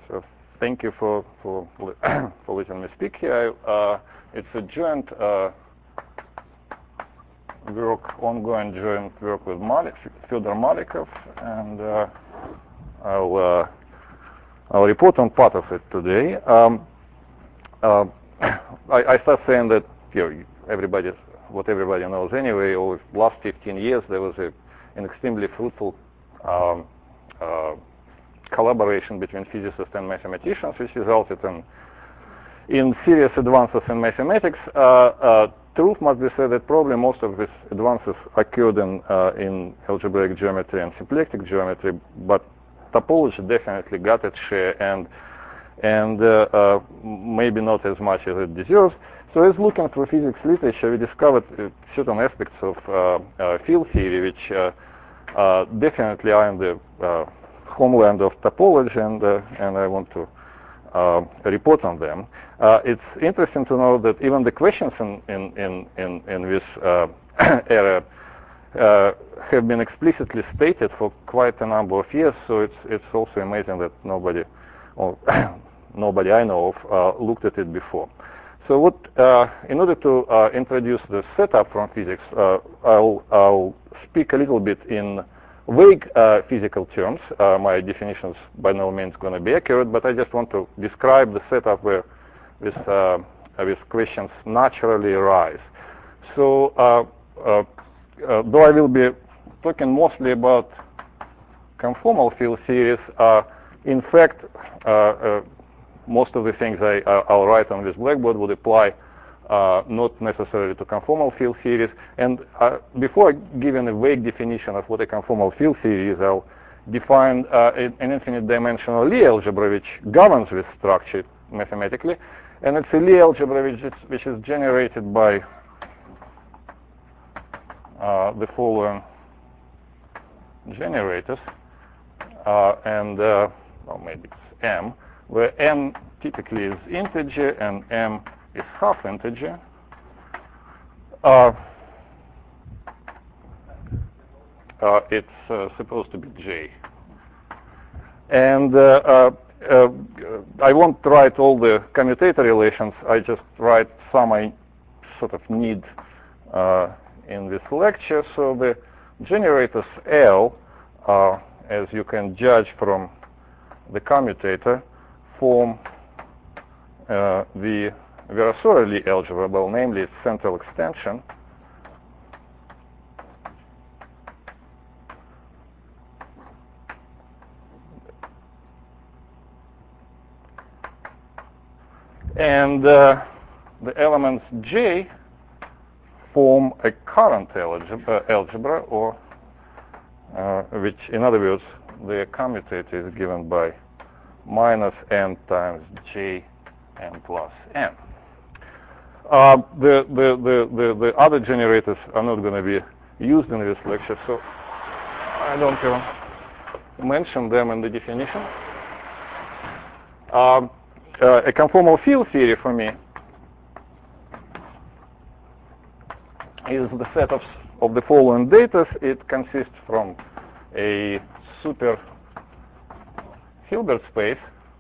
So thank you for letting me speak here. It's a joint ongoing joint work with Fyodor Malikov, and I'll report on part of it today. I start saying that what everybody knows anyway. Over the last 15 years, there was an extremely fruitful collaboration between physicists and mathematicians, which resulted in serious advances in mathematics. Truth must be said that probably most of these advances occurred in algebraic geometry and symplectic geometry, but topology definitely got its share, and maybe not as much as it deserves. So as looking through physics literature, we discovered certain aspects of field theory which definitely are in the homeland of topology, and I want to report on them. It's interesting to know that even the questions in this area have been explicitly stated for quite a number of years. So it's also amazing that nobody I know of looked at it before. So in order to introduce the setup from physics, I'll speak a little bit in vague physical terms. My definitions by no means going to be accurate, but I just want to describe the setup where these questions naturally arise. So though I will be talking mostly about conformal field theories, in fact, most of the things I'll write on this blackboard would apply not necessarily to conformal field theories. And before giving a vague definition of what a conformal field theory is, I'll define an infinite dimensional Lie algebra which governs this structure mathematically. And it's a Lie algebra which is generated by the following generators, well, maybe it's M, where M typically is integer and M is half integer. It's supposed to be J. And I won't write all the commutator relations. I just write some I sort of need in this lecture. So the generators L, as you can judge from the commutator, form the Virasoro Lie algebra, well, namely its central extension. And the elements J form a current algebra, or which, in other words, the commutator is given by minus n times J n plus n. The other generators are not going to be used in this lecture, so I don't even mention them in the definition. A conformal field theory for me is the set of the following data. It consists from a super Hilbert space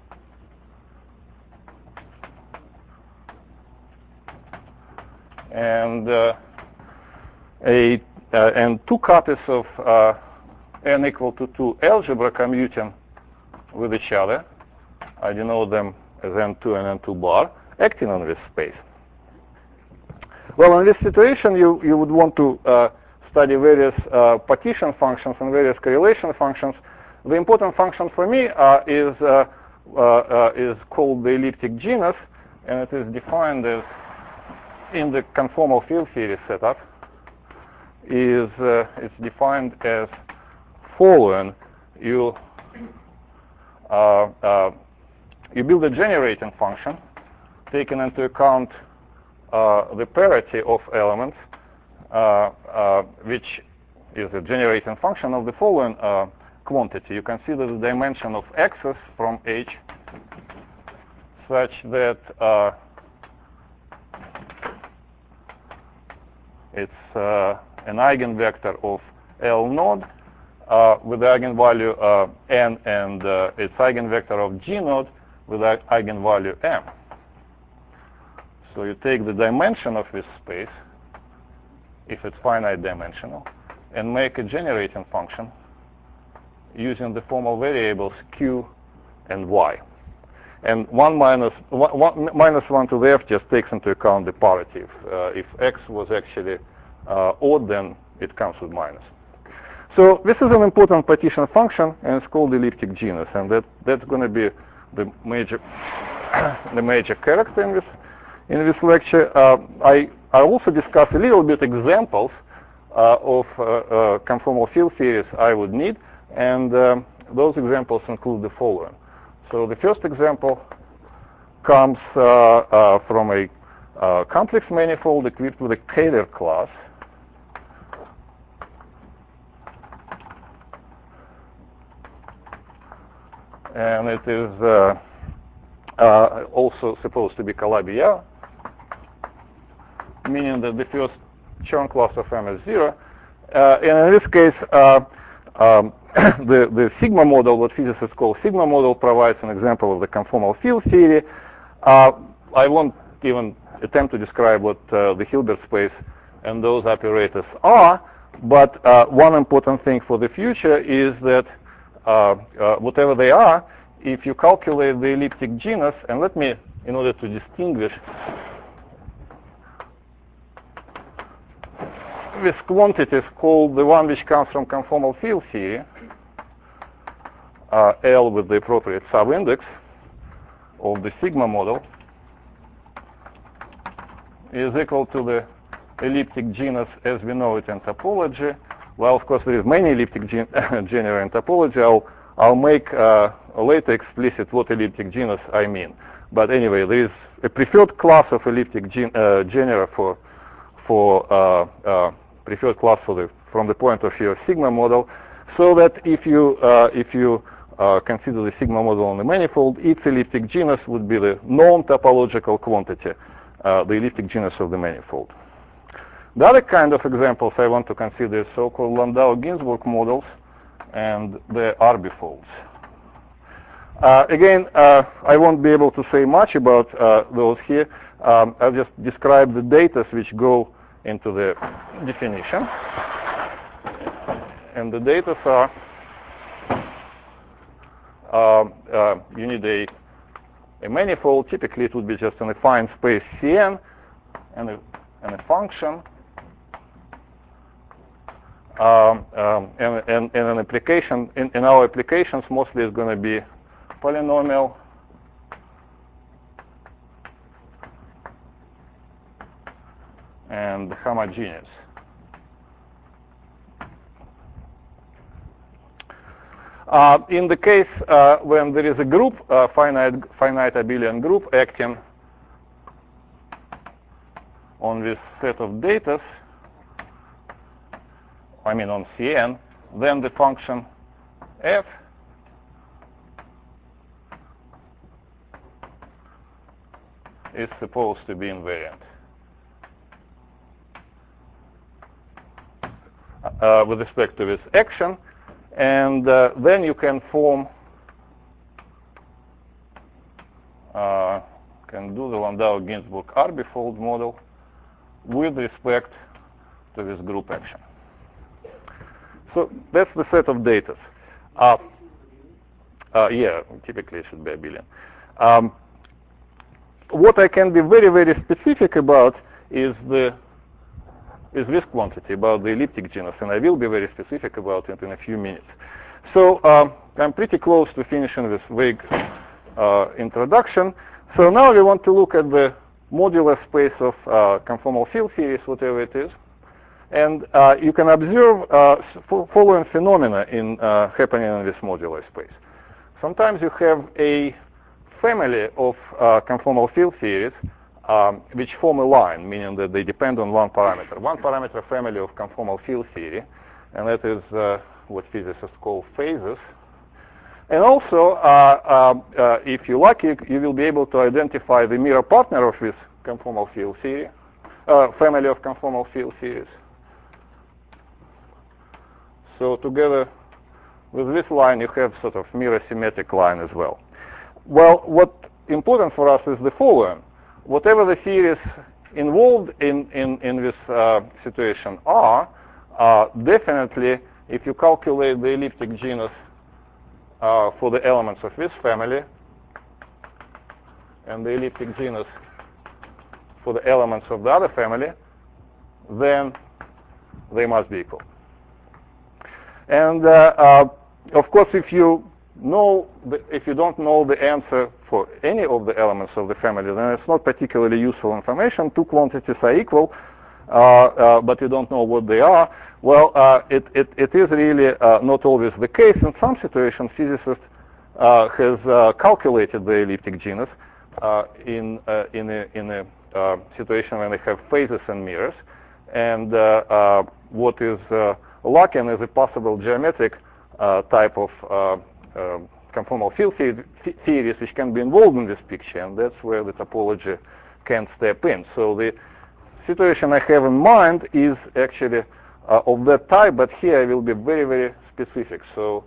and two copies of n equal to 2 algebra commuting with each other. I denote them as n2 and n2 bar acting on this space. Well, in this situation, you would want to study various partition functions and various correlation functions. The important function for me is called the elliptic genus, and it is defined as, in the conformal field theory setup, it's defined as following. You build a generating function, taking into account the parity of elements, which is a generating function of the following quantity. You consider the dimension of x's from H such that it's an eigenvector of L node with the eigenvalue n and its eigenvector of G naught with eigenvalue m. So you take the dimension of this space, if it's finite dimensional, and make a generating function using the formal variables q and y. And minus 1 to the f just takes into account the parity. If x was actually odd, then it comes with minus. So this is an important partition function, and it's called elliptic genus, and that's going to be the major character in this lecture. I also discuss a little bit examples of conformal field theories I would need, and those examples include the following. So the first example comes from a complex manifold equipped with a Kähler class. And it is also supposed to be Calabi-Yau, meaning that the first Chern class of M is 0. And in this case, the sigma model, what physicists call sigma model, provides an example of the conformal field theory. I won't even attempt to describe what the Hilbert space and those operators are, but one important thing for the future is that whatever they are, if you calculate the elliptic genus, and let me, in order to distinguish this quantity is called the one which comes from conformal field theory, L with the appropriate subindex of the sigma model, is equal to the elliptic genus as we know it in topology. Well, of course, there is many elliptic genera in topology. I'll make later explicit what elliptic genus I mean. But anyway, there is a preferred class of elliptic genera for preferred class from the point of view of sigma model, so that if you consider the sigma model on the manifold, its elliptic genus would be the known topological quantity, the elliptic genus of the manifold. The other kind of examples I want to consider is so-called Landau-Ginzburg models and the orbifolds. Again, I won't be able to say much about those here. I'll just describe the data which go into the definition. And the data are, you need a manifold. Typically, it would be just an affine space Cn and a function. And an application, in our applications, mostly is going to be polynomial and homogeneous. In the case when there is a group, finite abelian group acting on this set of datas, I mean on Cn, then the function f is supposed to be invariant with respect to this action, and then you can form, can do the Landau-Ginzburg orbifold model with respect to this group action. So that's the set of datas. Yeah, typically it should be abelian. What I can be very, very specific about is this quantity, about the elliptic genus, and I will be very specific about it in a few minutes. So I'm pretty close to finishing this vague introduction. So now we want to look at the modular space of conformal field theories, whatever it is. And you can observe following phenomena happening in this modular space. Sometimes you have a family of conformal field theories which form a line, meaning that they depend on one parameter. One parameter family of conformal field theory, and that is what physicists call phases. And also, if you're lucky, you will be able to identify the mirror partner of this conformal field theory, family of conformal field theories. So together with this line you have sort of mirror symmetric line as well. Well, what important for us is the following. Whatever the theories involved in this situation are, definitely if you calculate the elliptic genus for the elements of this family and the elliptic genus for the elements of the other family, then they must be equal. And of course, if you don't know the answer for any of the elements of the family, then it's not particularly useful information. Two quantities are equal, but you don't know what they are. Well, it is really not always the case. In some situations, physicists has calculated the elliptic genus in a situation when they have phases and mirrors. And what is lacking is a possible geometric type of conformal field theories which can be involved in this picture, and that's where the topology can step in. So the situation I have in mind is actually of that type, but here I will be very, very specific. So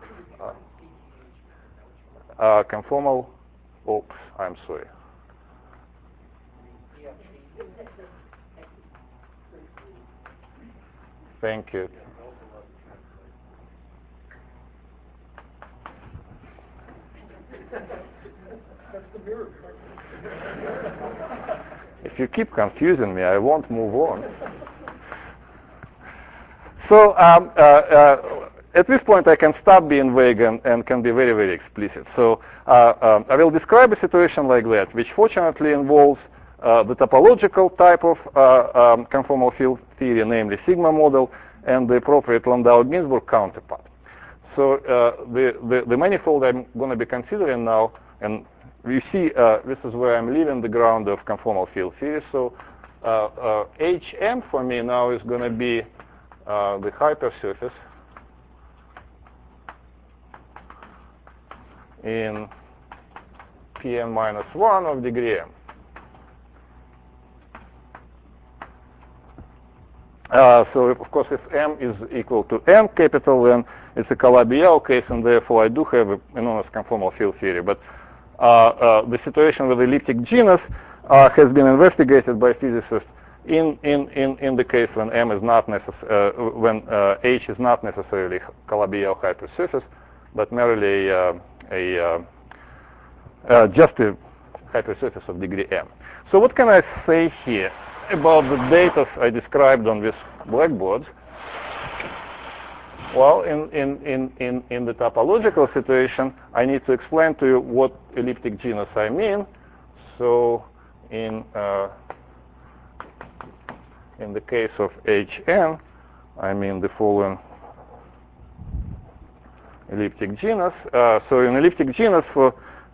conformal, oops, I'm sorry. Thank you. If you keep confusing me, I won't move on. So at this point, I can stop being vague and can be very, very explicit. So I will describe a situation like that, which fortunately involves the topological type of conformal field theory, namely sigma model, and the appropriate Landau-Ginzburg counterpart. So the manifold I'm going to be considering now, and you see this is where I'm leaving the ground of conformal field theory. So HM for me now is going to be the hypersurface in Pn minus 1 of degree m. So of course, if m is equal to n capital, then it's a Calabi-Yau case, and therefore I do have an enormous conformal field theory. But the situation with the elliptic genus has been investigated by physicists in the case when m is not when h is not necessarily Calabi-Yau hypersurface, but merely just a hypersurface of degree m. So what can I say here about the data I described on this blackboard? Well, in the topological situation, I need to explain to you what elliptic genus I mean. So in the case of Hn, I mean the following elliptic genus. So an elliptic genus for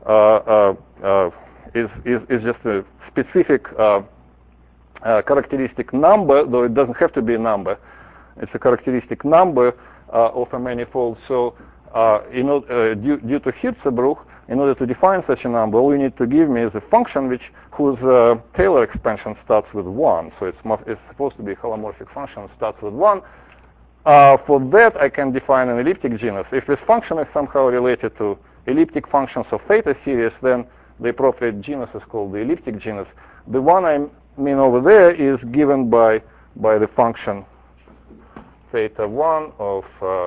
is just a specific characteristic number, though it doesn't have to be a number. It's a characteristic number of a manifold. So due to Hirzebruch, in order to define such a number, all you need to give me is a function whose Taylor expansion starts with 1. So it's supposed to be a holomorphic function that starts with 1. For that, I can define an elliptic genus. If this function is somehow related to elliptic functions of theta series, then the appropriate genus is called the elliptic genus. The one I mean over there is given by the function theta 1 of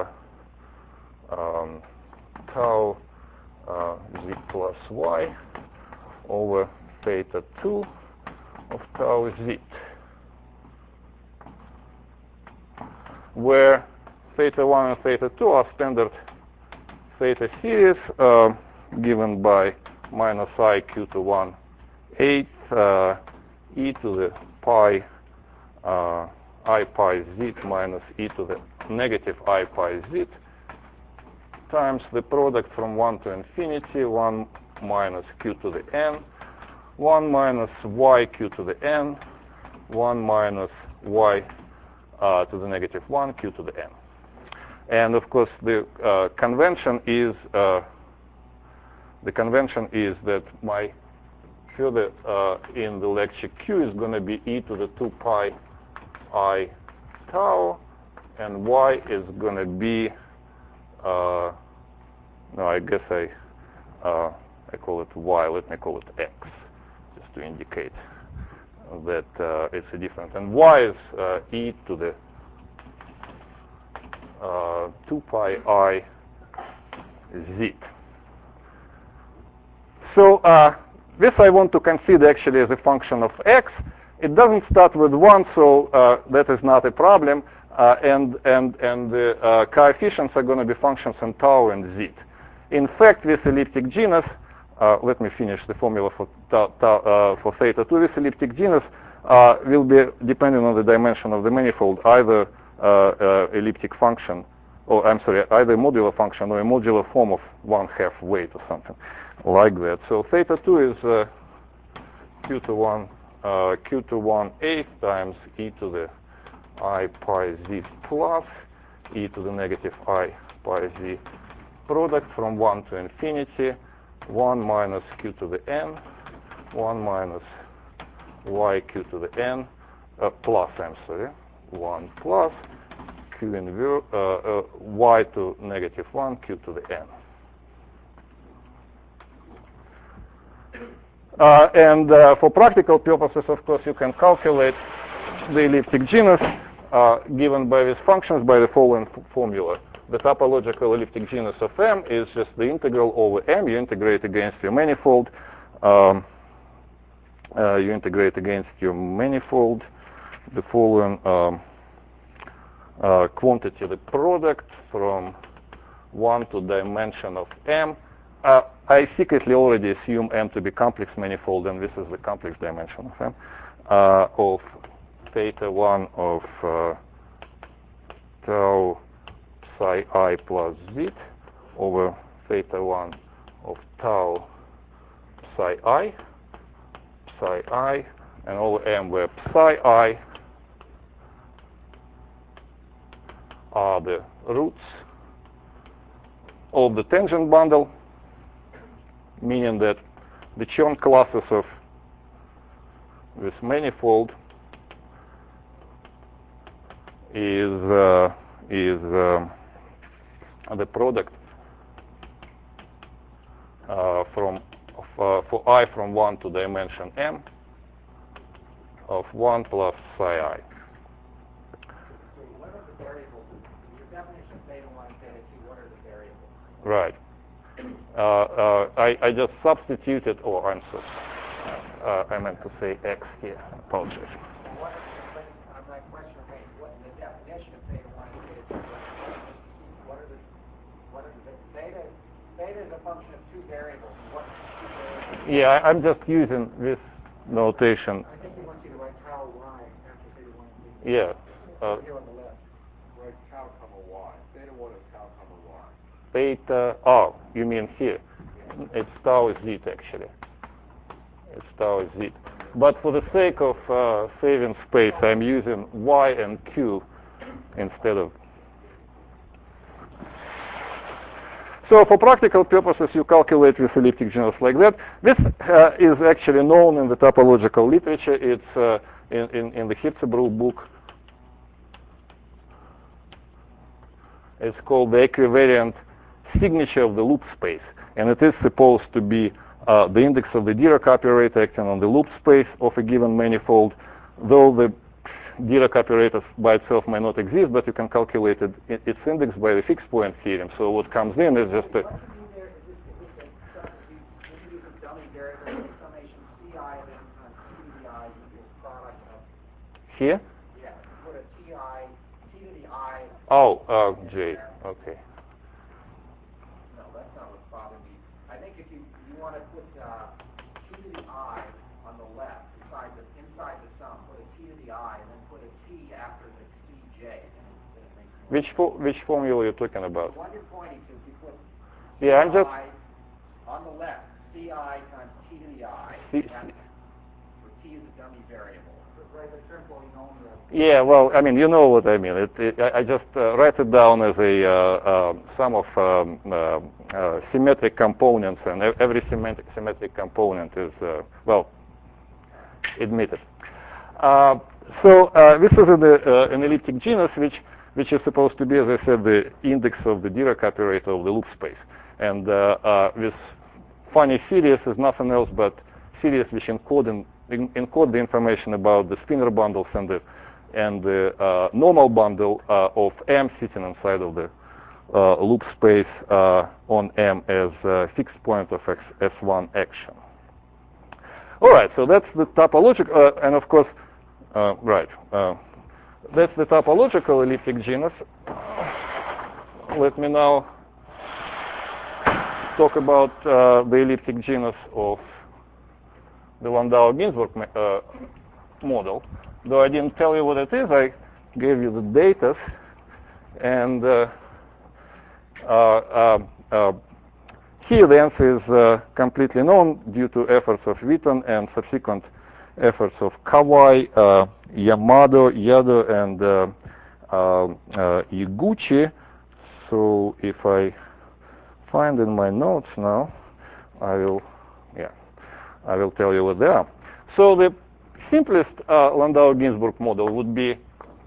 tau z plus y over theta 2 of tau z, where theta 1 and theta 2 are standard theta series given by minus I q to 1 8 e to the pi I pi z minus e to the negative I pi z times the product from 1 to infinity, 1 minus q to the n, 1 minus y q to the n, 1 minus y to the negative 1 q to the n. And of course, the convention is that my further in the lecture q is going to be e to the 2 pi I tau, and y is going to be no, I guess I call it y. Let me call it x, just to indicate that it's a different. And y is e to the 2 pi I z. So this I want to consider actually as a function of x. It doesn't start with 1, so that is not a problem. And the coefficients are going to be functions in tau and z. In fact, this elliptic genus, let me finish the formula for theta 2. This elliptic genus will be dependent on the dimension of the manifold, either elliptic function, or I'm sorry, either modular function or a modular form of 1/2 weight or something like that. So theta 2 is q to 1 eighth times e to the I pi z plus e to the negative I pi z product from 1 to infinity, 1 minus q to the n, 1 minus y q to the n, plus, I'm sorry, 1 plus q y to negative 1 q to the n. And for practical purposes, of course, you can calculate the elliptic genus given by these functions by the following formula. The topological elliptic genus of M is just the integral over M. You integrate against your manifold. The following quantity, the product from 1 to dimension of M. I secretly already assume M to be complex manifold, and this is the complex dimension of M, of theta 1 of tau psi I plus z over theta 1 of tau psi I, and over M where psi I are the roots of the tangent bundle, meaning that the Chern classes of this manifold is the product for I from 1 to dimension M of 1 plus psi I. So what are the variables? In your definition of theta 1 and theta 2, what are the variables? Right. I just substituted, or I meant to say x here. Apologies. My question remains, what in the definition of theta 1 and theta 2, what are the theta is a function of two variables. What two variables? Yeah, I'm just using this notation. I think he wants you to write tau y after theta 1 and theta 2. Yeah. Here on the left, write tau comma y. Theta 1 is tau comma y. Theta, oh, you mean here? It's tau z actually. It's tau z. But for the sake of saving space, I'm using y and q instead of. So for practical purposes, you calculate this elliptic genus like that. This is actually known in the topological literature. It's in the Hirzebruch book. It's called the equivariant signature of the loop space, and it is supposed to be the index of the Dirac operator acting on the loop space of a given manifold, though the Dirac operator by itself may not exist, but you can calculate its index by the fixed point theorem. So what comes in is just a... What you do there is this a dummy variable, summation ci of n times t to the I equals product of... Here? Yeah, put a t to the I... Oh, J, okay. No, that's not what's bothering me. I think if you want to put t to the I on the left, inside the sum, put a t to the I, and then put a t after the cj. Which formula are you talking about? The one you're pointing to, if you put yeah, I'm just... on the left, ci times t to the I, where t is a dummy variable. Right, the simple, you know. Yeah, well, I mean, you know what I mean. I just write it down as a sum of symmetric components, and every symmetric component is, well, admitted. So this is an elliptic genus, which is supposed to be, as I said, the index of the Dirac operator of the loop space. And this funny series is nothing else but series which encode the information about the spinor bundles and the normal bundle of M sitting inside of the loop space on M as a fixed point of S1 action. All right, so that's the topological, and of course, that's the topological elliptic genus. Let me now talk about the elliptic genus of the Landau-Ginzburg model. Though I didn't tell you what it is, I gave you the data, and here the answer is completely known due to efforts of Witten and subsequent efforts of Kawai, Yamado, Yado, and Iguchi. So if I find in my notes now, I will tell you what they are. So the simplest Landau-Ginzburg model would be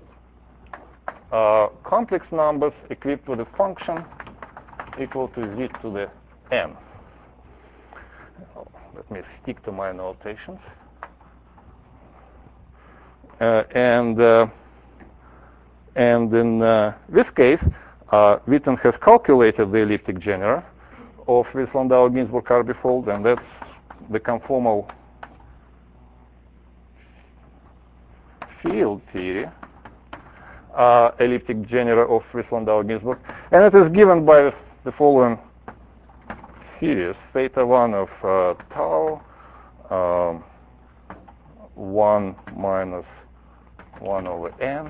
complex numbers equipped with a function equal to z to the n. Let me stick to my notations. And in this case, Witten has calculated the elliptic genera of this Landau-Ginzburg Arbifold, and that's the conformal field theory elliptic genera of this Landau-Ginzburg, and it is given by the following series: theta 1 of tau 1 minus 1 over n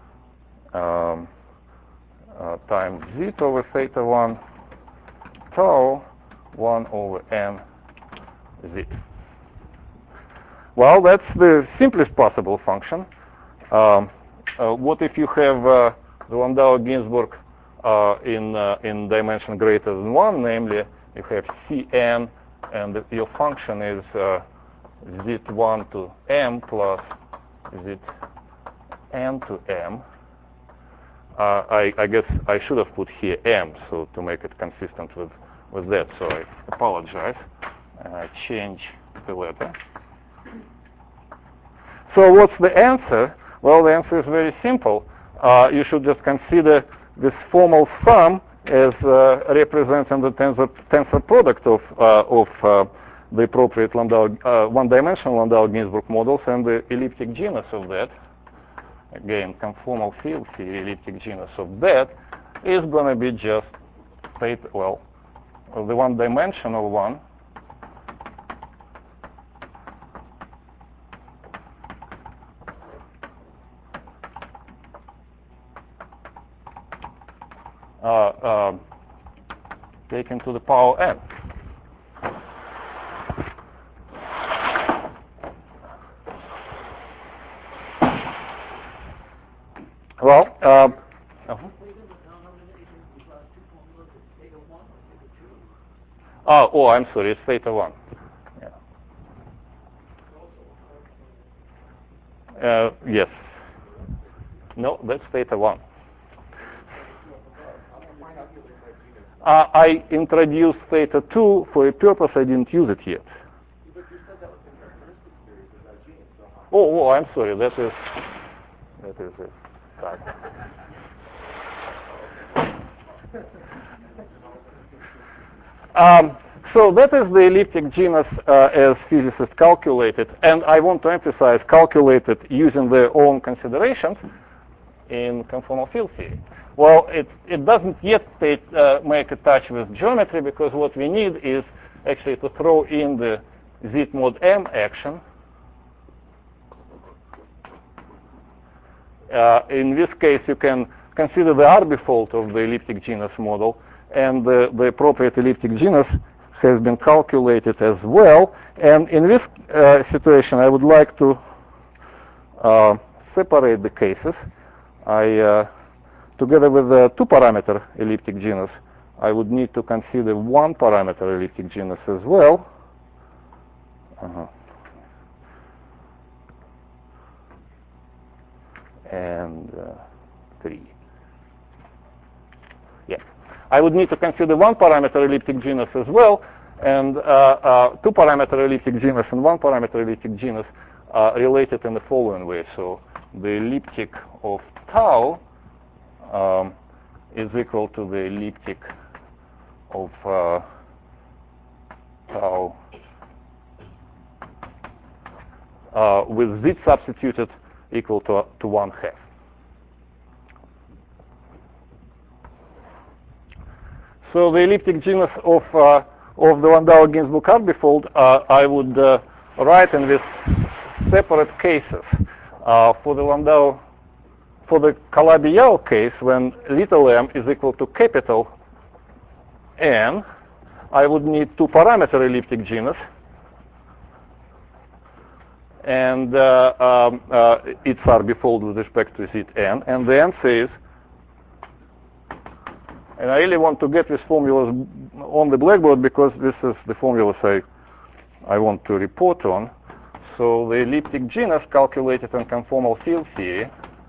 times z over theta 1 tau 1 over n z. Well, that's the simplest possible function. What if you have the Landau-Ginzburg in dimension greater than 1, namely you have Cn, and your function is z1 to m plus zn to m. I guess I should have put here m, so to make it consistent with that. So I apologize. I change the letter. So what's the answer? Well, the answer is very simple. You should just consider this formal sum as representing the tensor product of the appropriate one-dimensional Landau-Ginzburg models and the elliptic genus of that. Again, conformal field theory elliptic genus of that is going to be just theta, well, the one-dimensional one taken to the power n. Well, oh, I'm sorry, it's theta 1. Yeah. Yes. No, that's theta 1. I introduced theta 2 for a purpose I didn't use it yet. But you said that was the characteristic series of that gene. So oh, I'm sorry. That is it. So that is the elliptic genus as physicists calculated, and I want to emphasize calculated using their own considerations in conformal field theory. Well, it doesn't yet make a touch with geometry, because what we need is actually to throw in the z mod m action. In this case, you can consider the Arbifold of the elliptic genus model, and the appropriate elliptic genus has been calculated as well. And in this situation, I would like to separate the cases. Together with the two-parameter elliptic genus, I would need to consider one-parameter elliptic genus as well. And 3. Yeah. I would need to consider one-parameter elliptic genus as well, and two-parameter elliptic genus and one-parameter elliptic genus are related in the following way. So the elliptic of tau is equal to the elliptic of tau with z substituted equal to 1/2. So the elliptic genus of the Landau-Ginzburg-Arbifold I would write in these separate cases. For the Calabi-Yau case, when little m is equal to capital N, I would need two-parameter elliptic genus, and its Arbifold with respect to Zn, and the answer is, and I really want to get these formulas on the blackboard because this is the formulas I want to report on. So the elliptic genus calculated in conformal field theory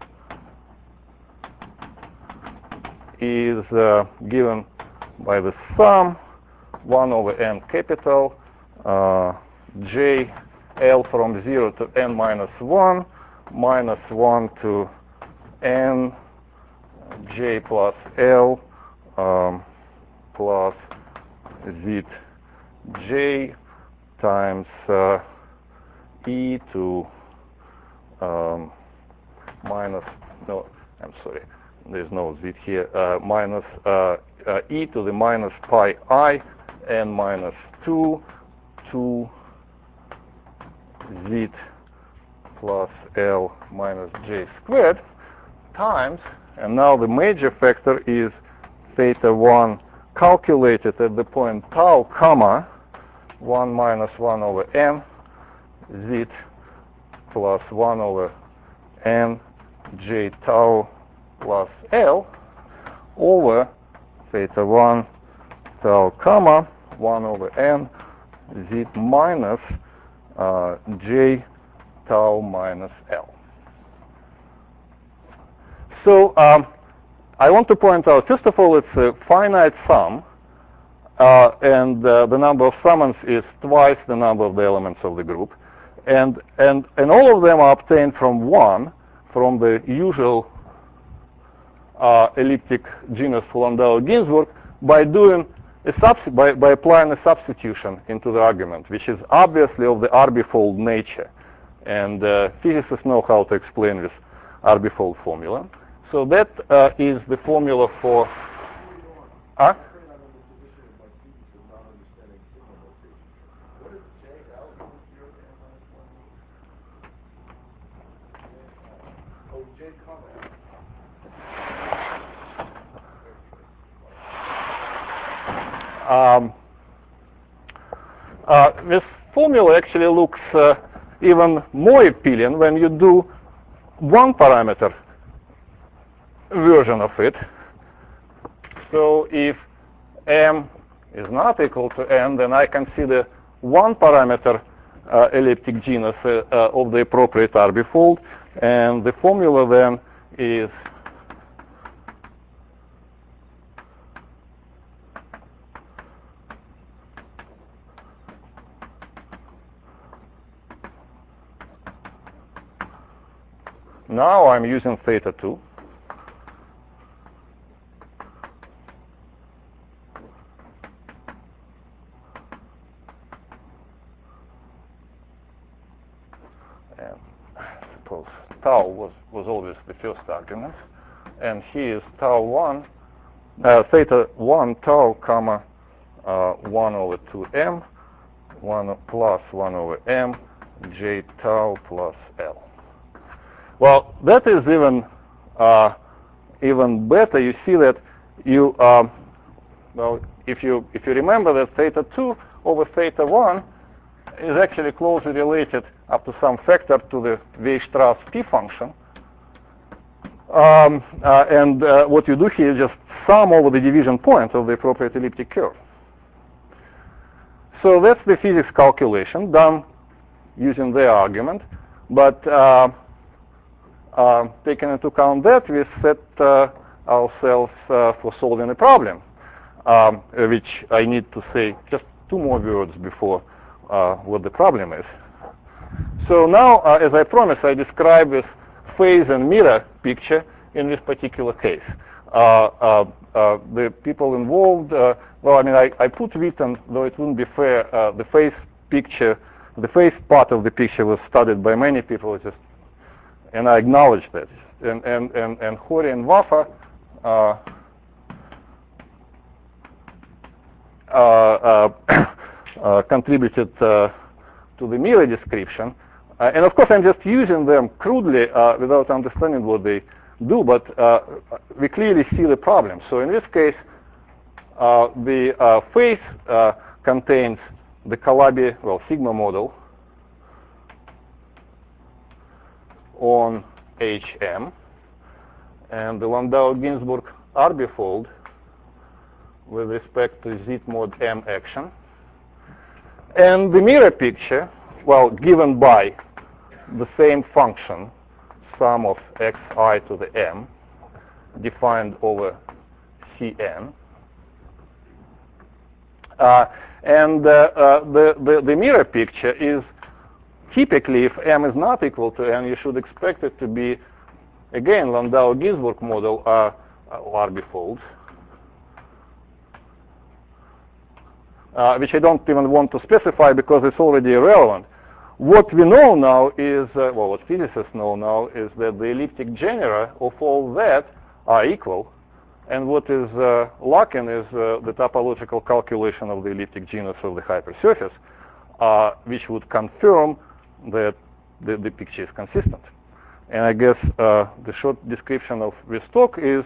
is given by the sum 1/n capital j L from 0 to n minus 1 minus 1 to n j plus L plus z j times e to minus, no, I'm sorry, there's no z here, minus e to the minus pi I n minus 2 to z plus L minus j squared times, and now the major factor is theta 1 calculated at the point tau comma 1 minus 1/n z plus 1/n j tau plus L over theta 1 tau comma 1/n z minus j tau minus L. So I want to point out, first of all, it's a finite sum, and the number of summons is twice the number of the elements of the group, and all of them are obtained from 1, from the usual elliptic genus Landau-Ginzburg by doing by applying a substitution into the argument, which is obviously of the Arbifold nature, and physicists know how to explain this Arbifold formula. So that is the formula for. This formula actually looks even more appealing when you do one parameter version of it. So if m is not equal to n, then I consider one parameter elliptic genus of the appropriate Arbifold, and the formula then is now I'm using theta 2. And suppose tau was always the first argument, and here is tau 1, theta 1 tau comma 1/2m 1 plus 1/m j tau plus L. Well, that is even better. You see that you well, if you remember that theta 2 over theta 1 is actually closely related up to some factor to the Weierstrass P function, and what you do here is just sum over the division point of the appropriate elliptic curve. So that's the physics calculation done using the argument, but taking into account that, we set ourselves for solving a problem. which I need to say just 2 more words before what the problem is. So now, as I promised, I describe this phase and mirror picture in this particular case. The people involved, well, I mean, I put written, though it wouldn't be fair, the phase picture, the phase part of the picture was studied by many people, and I acknowledge that. And Hori and Vafa contributed to the mirror description. And of course, I'm just using them crudely without understanding what they do, but we clearly see the problem. So in this case, the phase contains the Calabi, well, sigma model on HM, and the Landau-Ginzburg arbifold with respect to Z mod M action. And the mirror picture, well, given by the same function, sum of xi to the m, defined over Cn. And the mirror picture is typically, if m is not equal to n, you should expect it to be, again, Landau-Ginzburg model arbifolds, which I don't even want to specify because it's already irrelevant. What we know now is, well, what physicists know now is that the elliptic genera of all that are equal. And what is lacking is the topological calculation of the elliptic genus of the hypersurface, which would confirm that the picture is consistent. And I guess the short description of this talk is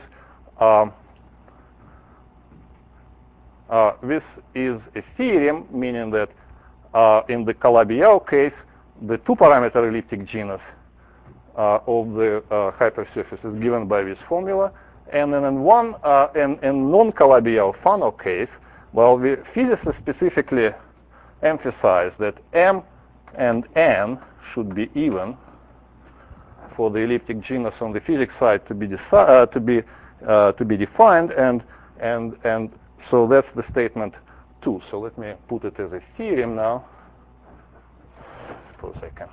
this is a theorem, meaning that in the Calabi-Yau case, the 2-parameter elliptic genus of the hypersurface is given by this formula. And then in non-Calabi-Yau Fano case, well, the physicists specifically emphasize that M and N should be even for the elliptic genus on the physics side to be defined, and so that's the statement 2. So let me put it as a theorem now for a second.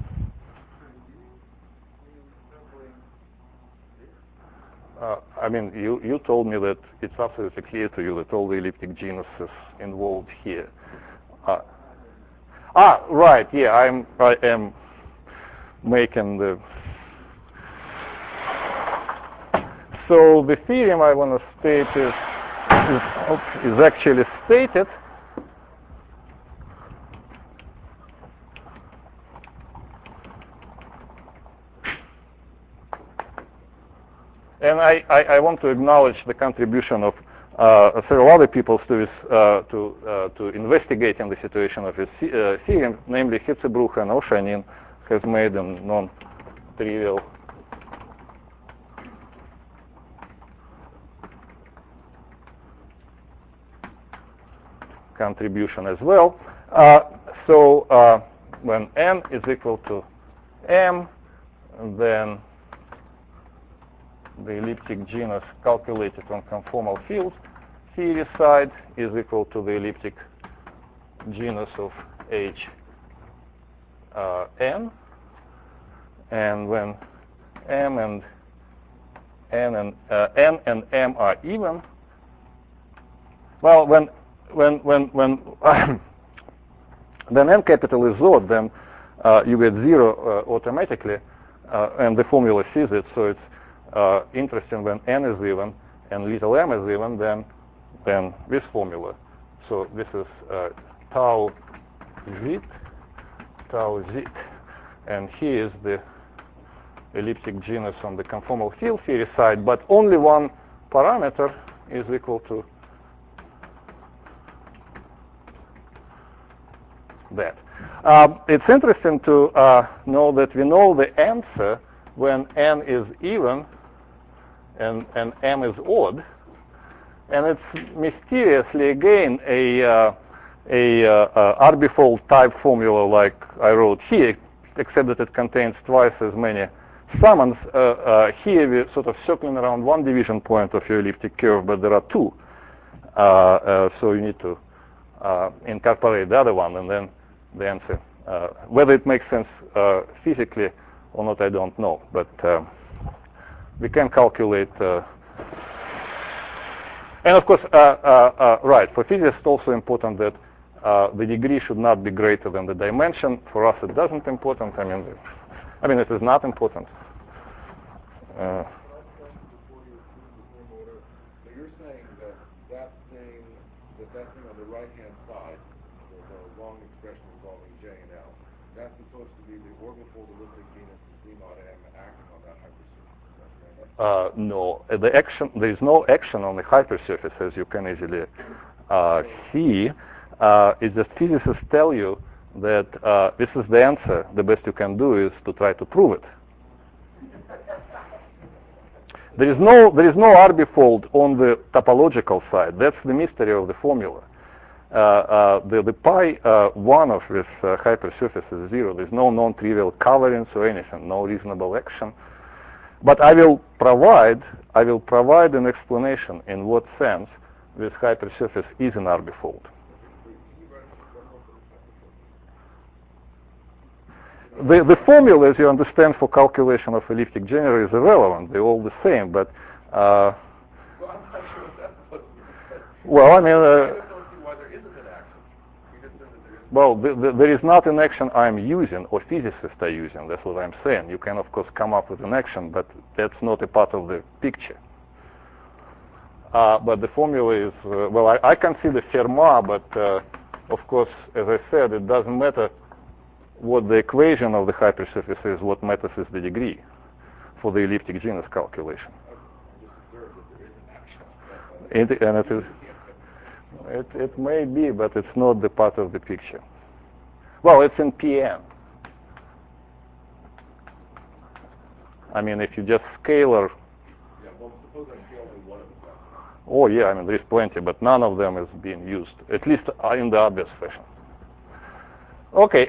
I mean, you told me that it's absolutely clear to you that all the elliptic genus is involved here. Right, yeah, I am making the... So the theorem I want to state is actually stated. And I want to acknowledge the contribution of several other people to this, to investigating the situation of this theorem, namely Hirzebruch and Oshanin has made a non-trivial contribution as well. So when n is equal to m, then the elliptic genus calculated on conformal field theory side is equal to the elliptic genus of H n, and when m and n and n and m are even, well, when then n capital is odd, then you get 0 automatically, and the formula sees it. So it's interesting when n is even and little m is even, then this formula. So this is tau z, and here is the elliptic genus on the conformal field theory side, but only one parameter is equal to that. It's interesting to know that we know the answer when n is even and m is odd, and it's mysteriously again a arbifold type formula like I wrote here, except that it contains twice as many summands. Here we're sort of circling around one division point of your elliptic curve, but there are 2. So you need to incorporate the other one, and then the answer. Whether it makes sense physically or not, I don't know. But we can calculate. And of course, right, for physicists it's also important that the degree should not be greater than the dimension. For us, it doesn't important. I mean, it is not important. You're saying that thing on the right-hand side, the long expression involving J and L, that's supposed to be the orbifold elliptic genus Z mod M acting on that hypersurface. No, there is no action on the hypersurface, as you can easily see. It's just physicists tell you that this is the answer. The best you can do is to try to prove it. There is no orbifold on the topological side. That's the mystery of the formula. The pi 1 of this hypersurface is 0. There's no non-trivial covariance or anything, no reasonable action. But I will provide an explanation in what sense this hypersurface is an orbifold. The formula, as you understand, for calculation of elliptic genera is irrelevant. They're all the same, but Well, I'm not sure what that's supposed to be. well, I mean, I don't see why there isn't an action. You just said that there is. well, there is not an action I'm using or physicists are using. That's what I'm saying. You can, of course, come up with an action, but that's not a part of the picture. But the formula is, well, I can see the Fermat, but of course, as I said, it doesn't matter what the equation of the hypersurface is. What matters is the degree for the elliptic genus calculation. I just observed that there is an action. And it may be, but it's not the part of the picture. Well, it's in PN. I mean, if you just scalar. Yeah, well, suppose I scale only one of them. Oh yeah, I mean there is plenty, but none of them is being used, at least in the obvious fashion. Okay.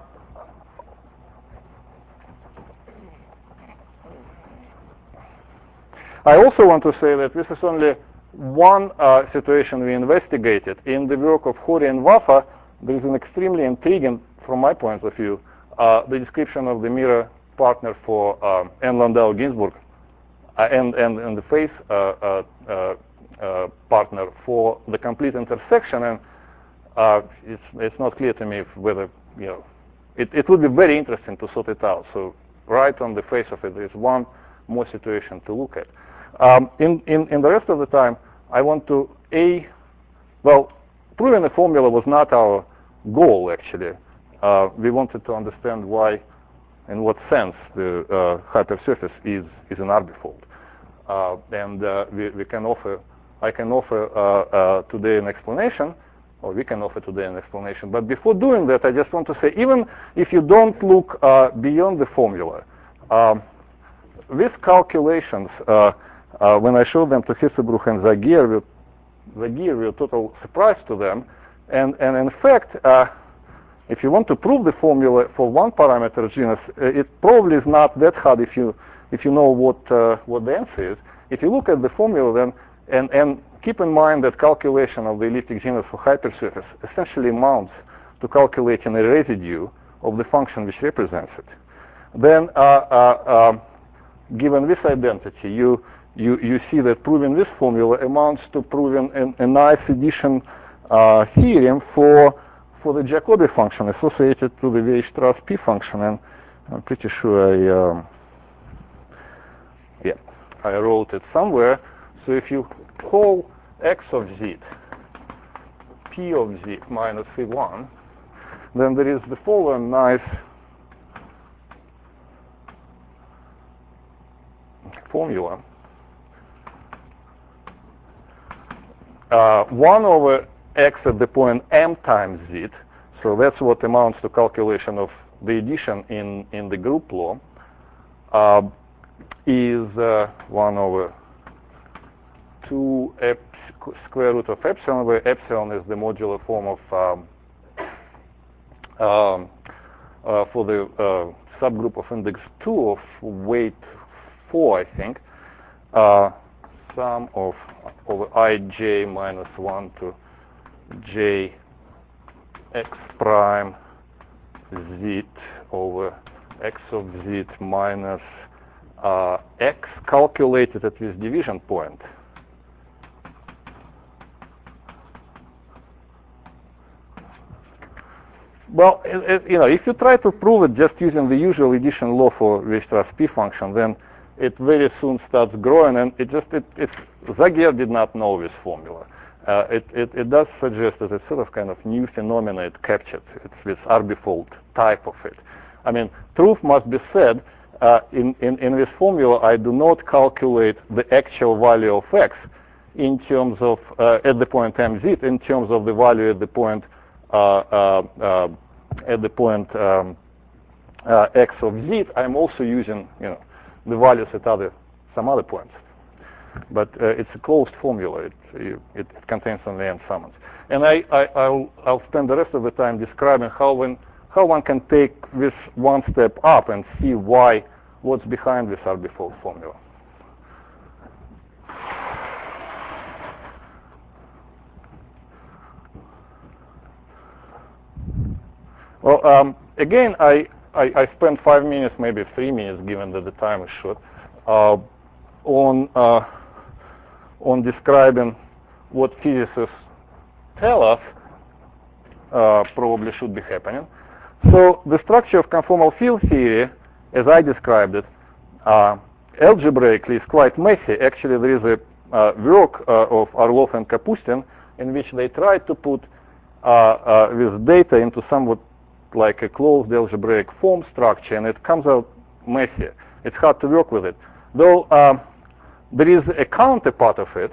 I also want to say that this is only one situation we investigated. In the work of Hori and Waffa, there is an extremely intriguing, from my point of view, the description of the mirror partner for N. Landau Ginzburg and the phase partner for the complete intersection. And it's not clear to me whether, you know, it would be very interesting to sort it out. So right on the face of it, there's one more situation to look at. In the rest of the time, I want to proving the formula was not our goal actually. We wanted to understand why, in what sense, the hypersurface is an orbifold, and I can offer today an explanation, or we can offer today an explanation. But before doing that, I just want to say, even if you don't look beyond the formula, these calculations, when I showed them to Hirzebruch and Zagier were a total surprise to them. And in fact, if you want to prove the formula for one parameter genus, it probably is not that hard if you know what the answer is. If you look at the formula then, and keep in mind that calculation of the elliptic genus for hypersurface essentially amounts to calculating a residue of the function which represents it. Then, given this identity, you see that proving this formula amounts to proving a nice addition theorem for the Jacobi function associated to the Weierstrass P function, and I'm pretty sure I wrote it somewhere. So if you call x of z p of z minus c1, then there is the following nice formula. 1 over x at the point m times z, so that's what amounts to calculation of the addition in the group law, is 1 over 2 square root of epsilon, where epsilon is the modular form of for the subgroup of index 2 of weight 4, I think, sum of over ij minus 1 to j x prime z over x of z minus x calculated at this division point. Well, if you try to prove it just using the usual addition law for Weierstrass P function, then it very soon starts growing, and Zagier did not know this formula. It does suggest that it's sort of kind of new phenomena it captured. It's this arbifold type of it. I mean, truth must be said, in this formula, I do not calculate the actual value of x in terms of, at the point mz, in terms of the value at the point x of z. I'm also using, the values at some other points. But it's a closed formula. It contains only n summands. And I'll spend the rest of the time describing how one can take this one step up and see what's behind this arbifold formula. Well, again, I spent 5 minutes, maybe 3 minutes, given that the time is short, on describing what physicists tell us probably should be happening. So the structure of conformal field theory, as I described it, algebraically is quite messy. Actually, there is a work of Orlov and Kapustin in which they tried to put this data into somewhat like a closed algebraic form structure, and it comes out messy. It's hard to work with it. Though there is a counterpart of it,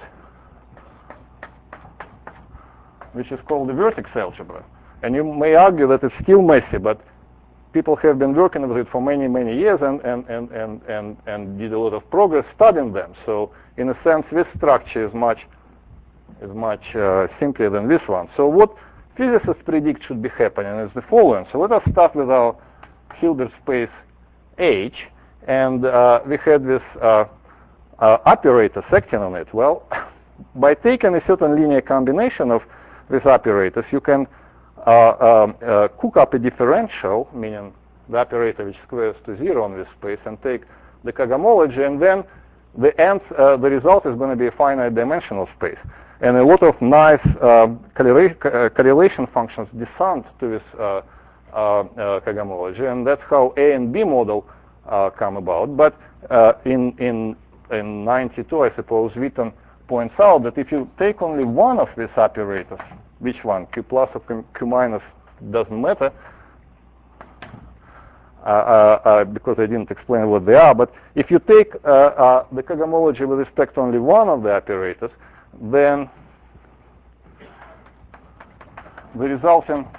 which is called the vertex algebra. And you may argue that it's still messy, but people have been working with it for many, many years and did a lot of progress studying them. So in a sense, this structure is much simpler than this one. So what physicists predict should be happening is the following. So let us start with our Hilbert space H, and we had this operator acting on it. Well, by taking a certain linear combination of these operators, you can cook up a differential, meaning the operator which squares to 0 on this space, and take the cohomology, and then the result is going to be a finite dimensional space. And a lot of nice correlation functions descend to this cohomology, and that's how A and B model come about. But in 92, I suppose, Witten points out that if you take only one of these operators, which one, Q plus or Q minus, doesn't matter, because I didn't explain what they are, but if you take the cohomology with respect to only one of the operators, then the resulting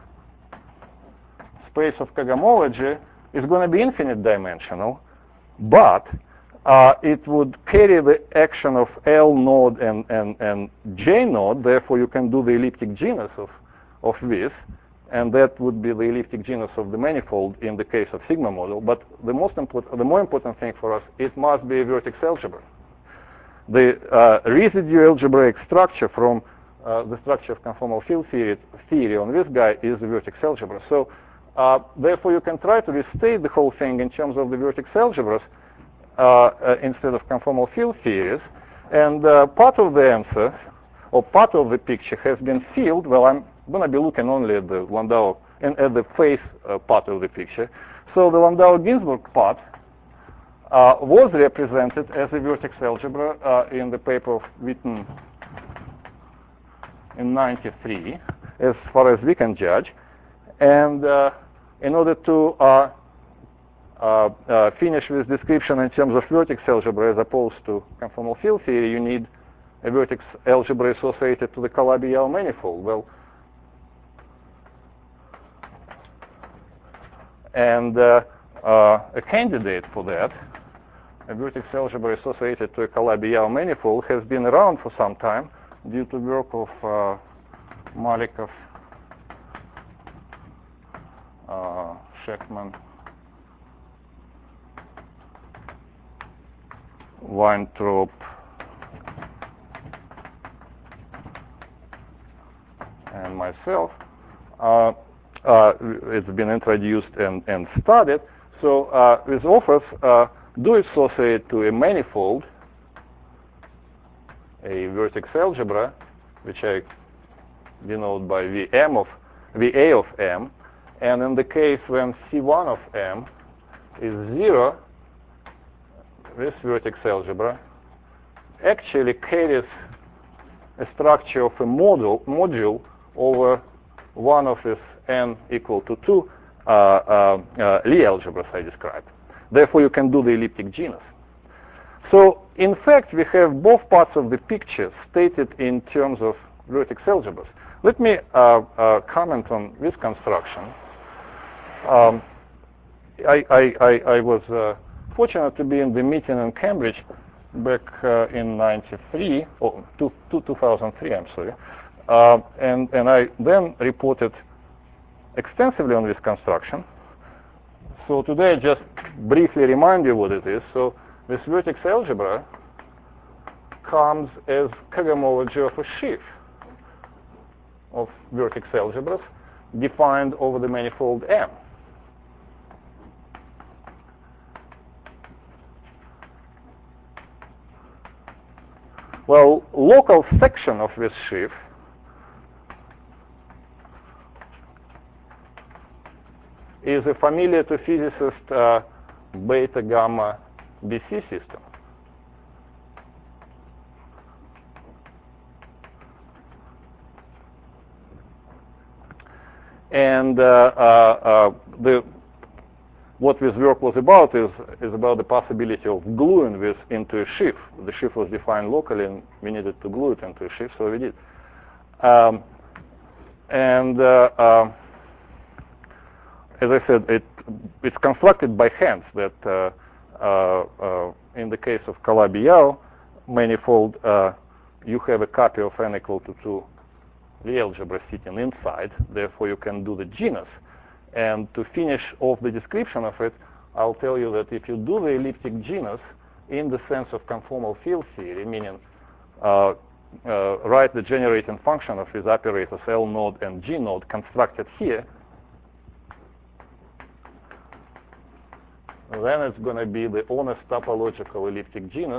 space of cohomology is going to be infinite dimensional, but it would carry the action of L node and J node. Therefore, you can do the elliptic genus of this, and that would be the elliptic genus of the manifold in the case of sigma model. But the more important thing for us, it must be a vertex algebra. The residue algebraic structure from the structure of conformal field theory on this guy is the vertex algebra. So therefore, you can try to restate the whole thing in terms of the vertex algebras instead of conformal field theories. And part of the answer, or part of the picture, has been filled. Well, I'm going to be looking only at the Landau and at the phase part of the picture. So the Landau-Ginzburg part was represented as a vertex algebra in the paper of Witten in 93, as far as we can judge. And in order to finish this description in terms of vertex algebra as opposed to conformal field theory, you need a vertex algebra associated to the Calabi-Yau manifold. Well, and a candidate for that, a vertex algebra associated to a Calabi-Yau manifold, has been around for some time due to work of Malikov, Sheckman, Weintraub, myself. It's been introduced and studied. So with offers, do associate to a manifold, a vertex algebra, which I denote by VA of M. And in the case when C1 of M is 0, this vertex algebra actually carries a structure of a module over one of its n equal to 2 Lie algebras I described. Therefore, you can do the elliptic genus. So, in fact, we have both parts of the picture stated in terms of vertex algebras. Let me comment on this construction. I was fortunate to be in the meeting in Cambridge back in 93, or 2003, I'm sorry. And I then reported extensively on this construction. So today I just briefly remind you what it is. So this vertex algebra comes as cohomology of a sheaf of vertex algebras defined over the manifold M. Well, local section of this sheaf is a familiar to physicist beta gamma BC system. And what this work was about is about the possibility of gluing this into a sheaf. The sheaf was defined locally, and we needed to glue it into a sheaf, so we did. As I said, it's constructed by hand. That in the case of Calabi-Yau manifold, you have a copy of n equal to 2 Lie algebra sitting inside. Therefore, you can do the genus. And to finish off the description of it, I'll tell you that if you do the elliptic genus in the sense of conformal field theory, meaning write the generating function of these operators L node and G node constructed here, then it's going to be the honest topological elliptic genus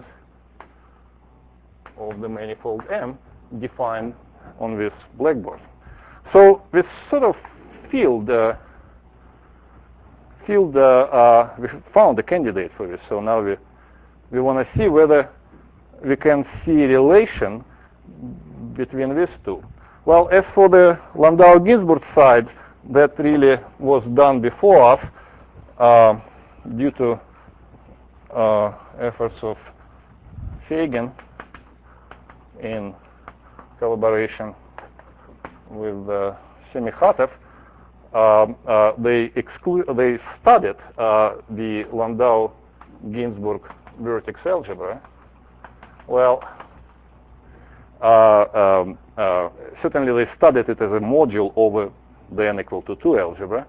of the manifold M defined on this blackboard. So this sort of field, we found a candidate for this. So now we want to see whether we can see relation between these two. Well, as for the Landau-Ginzburg side, that really was done before us due to efforts of Feigin in collaboration with Semi Khatov. They studied the Landau-Ginzburg vertex algebra. Well, certainly they studied it as a module over the n equal to 2 algebra.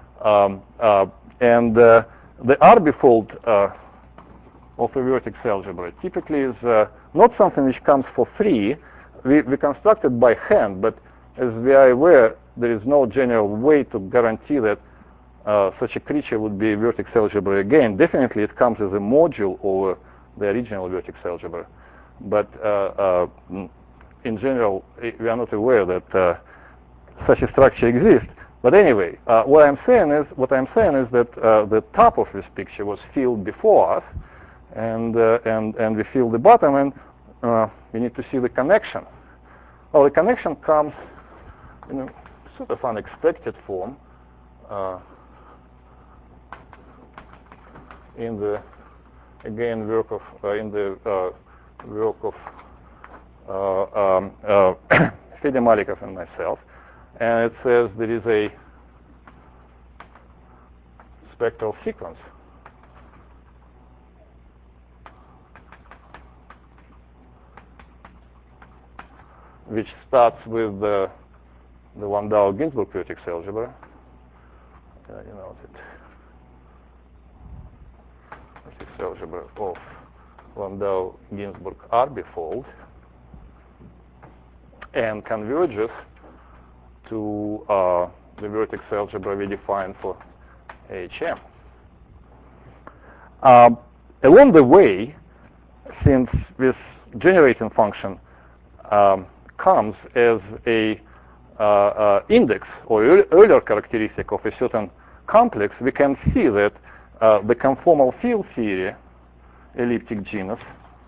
And the Arbifold of a vertex algebra typically is not something which comes for free. We constructed by hand, but as we are aware, there is no general way to guarantee that such a creature would be a vertex algebra again. Definitely it comes as a module over the original vertex algebra. But in general, we are not aware that such a structure exists. But anyway, what I'm saying is that the top of this picture was filled before us, and we fill the bottom, and we need to see the connection. Well, the connection comes in a sort of unexpected form in the work of Fedya Malikov and myself, and it says there is a spectral sequence which starts with the Landau-Ginzburg vertex algebra. You know it. Vertex algebra of Landau-Ginzburg Arbifold, and converges to the vertex algebra we defined for HM. Along the way, since this generating function comes as a index or earlier characteristic of a certain complex, we can see that the conformal field theory elliptic genus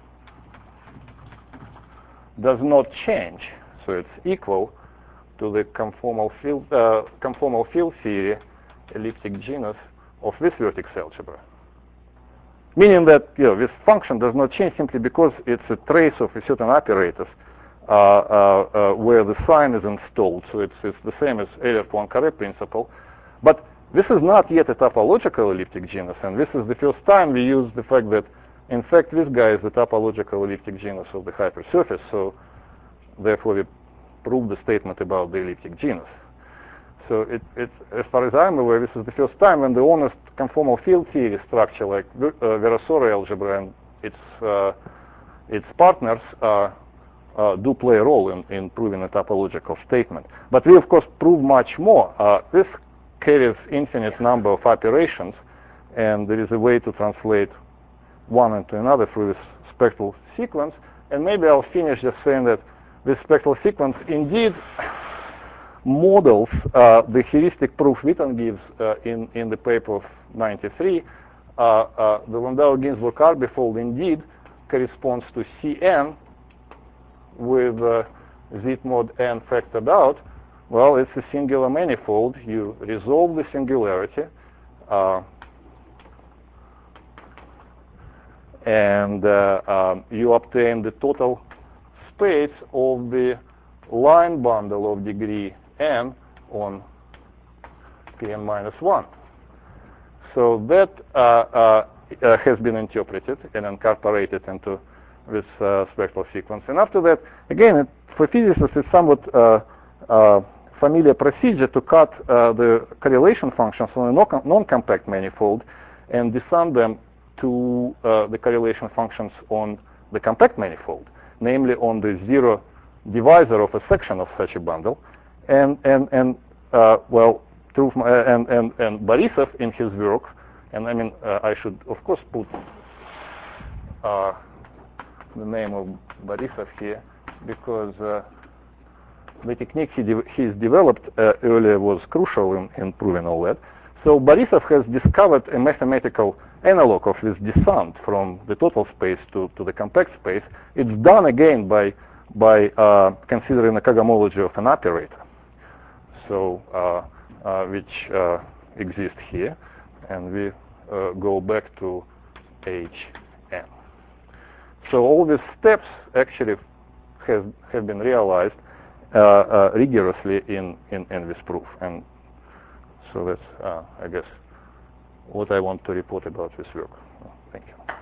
does not change, so it's equal to the conformal field theory elliptic genus of this vertex algebra. Meaning that this function does not change simply because it's a trace of a certain apparatus where the sign is installed. So it's the same as Euler-Poincaré principle. But this is not yet a topological elliptic genus, and this is the first time we use the fact that, in fact, this guy is the topological elliptic genus of the hypersurface. So therefore, we prove the statement about the elliptic genus. So it's, as far as I'm aware, this is the first time when the honest conformal field theory structure like Virasoro algebra and its partners do play a role in proving a topological statement. But we, of course, prove much more. This carries infinite number of operations, and there is a way to translate one into another through this spectral sequence. And maybe I'll finish just saying that this spectral sequence indeed models the heuristic proof Witten gives in the paper of 93. The Landau-Ginzburg-Arbifold indeed corresponds to Cn with Z mod n factored out. Well, it's a singular manifold. You resolve the singularity and you obtain the total space of the line bundle of degree n on Pn minus 1. So that has been interpreted and incorporated into this spectral sequence. And after that, again, for physicists, it's somewhat familiar procedure to cut the correlation functions on a non-compact manifold and descend them to the correlation functions on the compact manifold, namely on the zero divisor of a section of such a bundle. And Borisov in his work, and I mean, I should of course put the name of Borisov here, because the technique he's developed earlier was crucial in proving all that. So Borisov has discovered a mathematical analog of this descent from the total space to the compact space. It's done again by considering the cohomology of an operator, so which exists here, and we go back to Hn. So all these steps actually have been realized rigorously in this proof, and so that's I guess what I want to report about this work. Thank you.